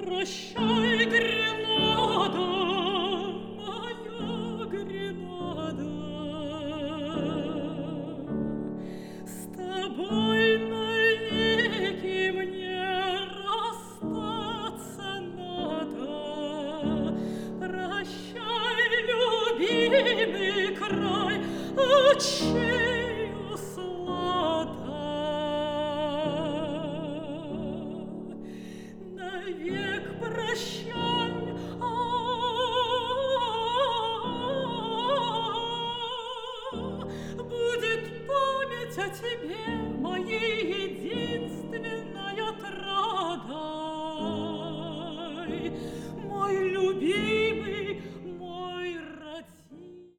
Прощай, Гренада, моя Гренада, с тобой навеки мне расстаться надо. Прощай, любимый край, очей услада. Навек прощай, будет память о тебе.